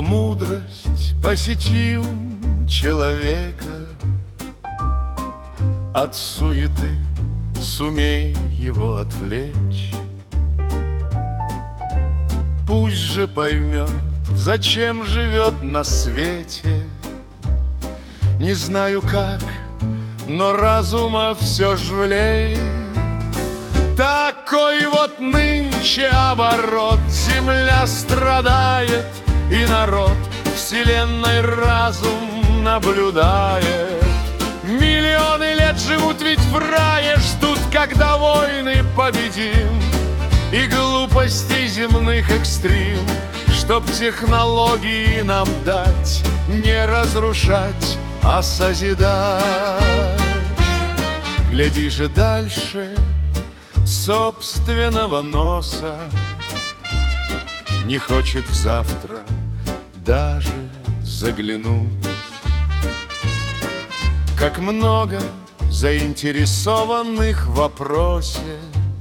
мудрость посетил человека, от суеты сумей его отвлечь. Пусть же поймет, зачем живет на свете. Не знаю как, но разума все ж влей. Такой вот нынче оборот, земля страдает, и народ вселенной разум наблюдает. Миллионы лет живут ведь в рае, ждут, когда войны победим, и глупостей земных экстрим, чтоб технологии нам дать, не разрушать, а созидать. Гляди же дальше собственного носа, не хочет завтра даже заглянуть. Как много заинтересованных в вопросе,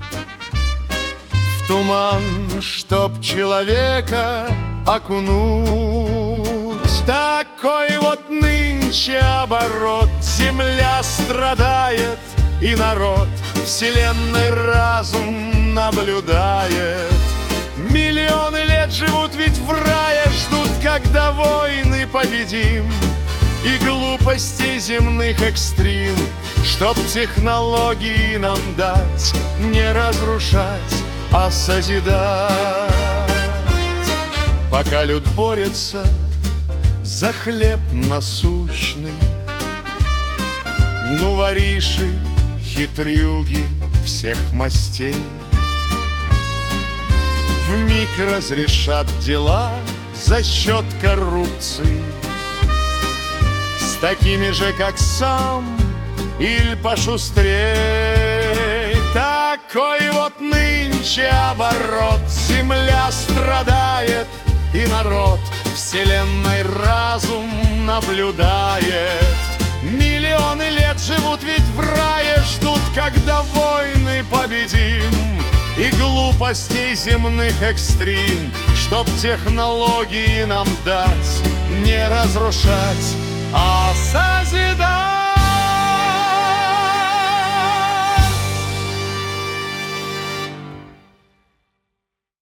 в туман, чтоб человека окунуть. Такой вот нынче оборот, земля страдает, и народ вселенной разум наблюдает. Миллионы лет живут ведь в рае, ждут, когда войны победим, и глупостей земных экстрим, чтоб технологии нам дать, не разрушать, а созидать. Пока люд борется за хлеб насущный, ну, вориши, хитрюги всех мастей вмиг разрешат дела за счет коррупции, с такими же, как сам, или пошустрей. Такой вот нынче оборот, земля страдает, и народ вселенной разум наблюдает. Миллионы лет живут ведь в рае, ждут, когда войны победим, и глупостей земных экстрим, чтоб технологии нам дать, не разрушать, а созидать.